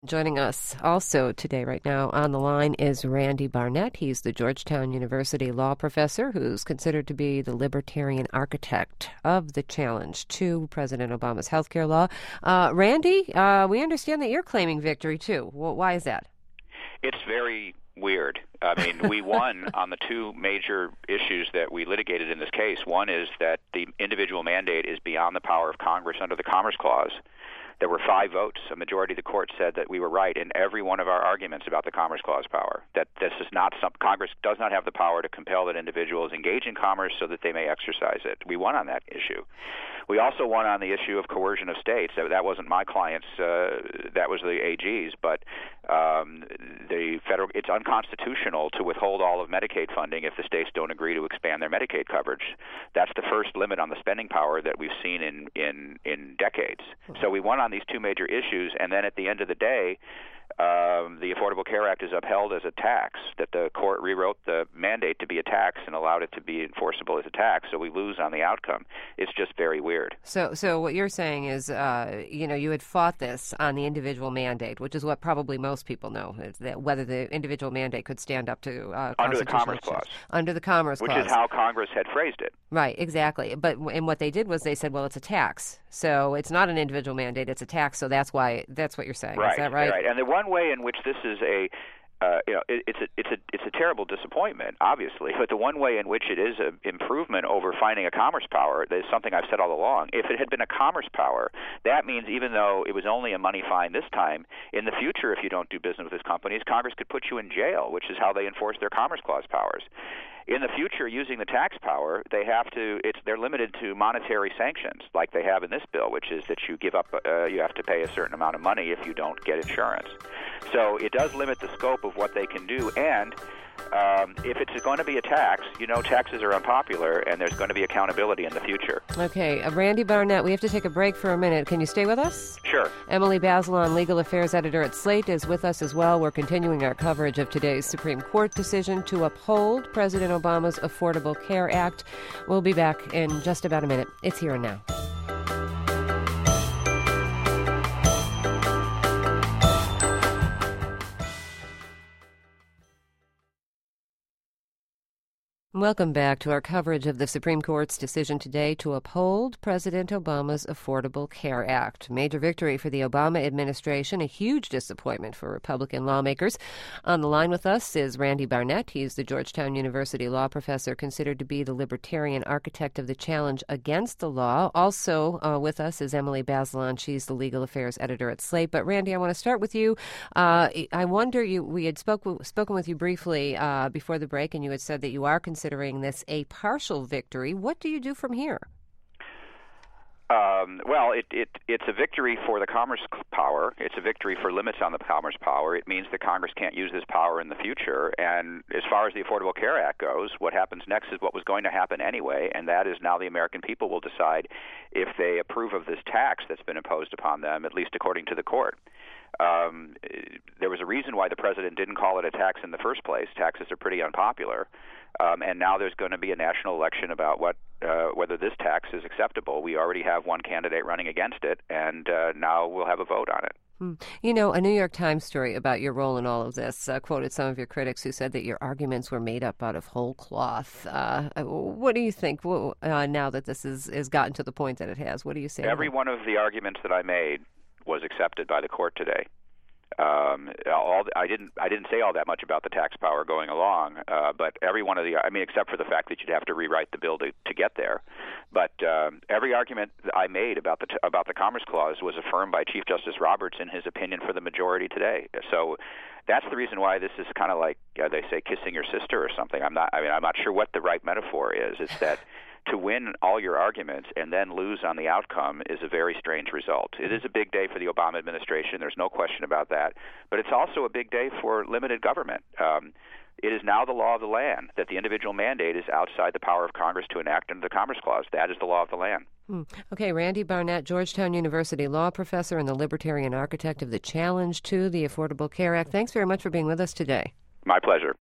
Joining us also today, right now, on the line is Randy Barnett. He's the Georgetown University law professor who's considered to be the libertarian architect of the challenge to President Obama's health care law. Randy, we understand that you're claiming victory, too. Well, why is that? It's very weird. I mean, we won on the two major issues that we litigated in this case. One is that the individual mandate is beyond the power of Congress under the Commerce Clause. There were 5 votes. A majority of the court said that we were right in every one of our arguments about the Commerce Clause power, that this is not Congress does not have the power to compel that individuals engage in commerce so that they may exercise it. We won on that issue. We also won on the issue of coercion of states. That wasn't my clients. That was the AG's. But it's unconstitutional to withhold all of Medicaid funding if the states don't agree to expand their Medicaid coverage. That's the first limit on the spending power that we've seen in decades. So we won on these two major issues, and then at the end of the day, the Affordable Care Act is upheld as a tax, that the court rewrote the mandate to be a tax and allowed it to be enforceable as a tax, so we lose on the outcome. It's just very weird. So what you're saying is, you had fought this on the individual mandate, which is what probably most people know, is that whether the individual mandate could stand up to under the Commerce Clause. Under the Commerce Clause. Which is how Congress had phrased it. Right, exactly. And what they did was they said, well, it's a tax. So it's not an individual mandate, it's a tax, so that's what you're saying. Right, is that right? Right. And the one way in which this is it's a terrible disappointment, obviously. But the one way in which it is an improvement over finding a commerce power is something I've said all along. If it had been a commerce power, that means even though it was only a money fine this time, in the future, if you don't do business with these companies, Congress could put you in jail, which is how they enforce their Commerce Clause powers. In the future, using the tax power, they're limited to monetary sanctions, like they have in this bill, which is that you have to pay a certain amount of money if you don't get insurance. So it does limit the scope of what they can do, and if it's going to be a tax, taxes are unpopular, and there's going to be accountability in the future. Okay, Randy Barnett, we have to take a break for a minute. Can you stay with us? Sure. Emily Bazelon, legal affairs editor at Slate, is with us as well. We're continuing our coverage of today's Supreme Court decision to uphold President Obama's Affordable Care Act. We'll be back in just about a minute. It's Here and Now. Welcome back to our coverage of the Supreme Court's decision today to uphold President Obama's Affordable Care Act. Major victory for the Obama administration, a huge disappointment for Republican lawmakers. On the line with us is Randy Barnett. He's the Georgetown University law professor, considered to be the libertarian architect of the challenge against the law. Also with us is Emily Bazelon. She's the legal affairs editor at Slate. But Randy, I want to start with you. I wonder, we had spoken with you briefly before the break, and you had said that you are considering this a partial victory. What do you do from here? It's a victory for the commerce power. It's a victory for limits on the commerce power. It means that Congress can't use this power in the future. And as far as the Affordable Care Act goes, what happens next is what was going to happen anyway, and that is now the American people will decide if they approve of this tax that's been imposed upon them, at least according to the court. There was a reason why the president didn't call it a tax in the first place. Taxes are pretty unpopular. And now there's going to be a national election about whether this tax is acceptable. We already have one candidate running against it, and now we'll have a vote on it. A New York Times story about your role in all of this quoted some of your critics who said that your arguments were made up out of whole cloth. What do you think now that this has gotten to the point that it has? What do you say? Every one of the arguments that I made was accepted by the court today. I didn't say all that much about the tax power going along, but every one of except for the fact that you'd have to rewrite the bill to get there. But every argument I made about the Commerce Clause was affirmed by Chief Justice Roberts in his opinion for the majority today. So that's the reason why this is kind of like they say kissing your sister or something. I'm not sure what the right metaphor is. It's that to win all your arguments and then lose on the outcome is a very strange result. It is a big day for the Obama administration. There's no question about that. But it's also a big day for limited government. It is now the law of the land that the individual mandate is outside the power of Congress to enact under the Commerce Clause. That is the law of the land. Okay, Randy Barnett, Georgetown University law professor and the libertarian architect of the challenge to the Affordable Care Act. Thanks very much for being with us today. My pleasure.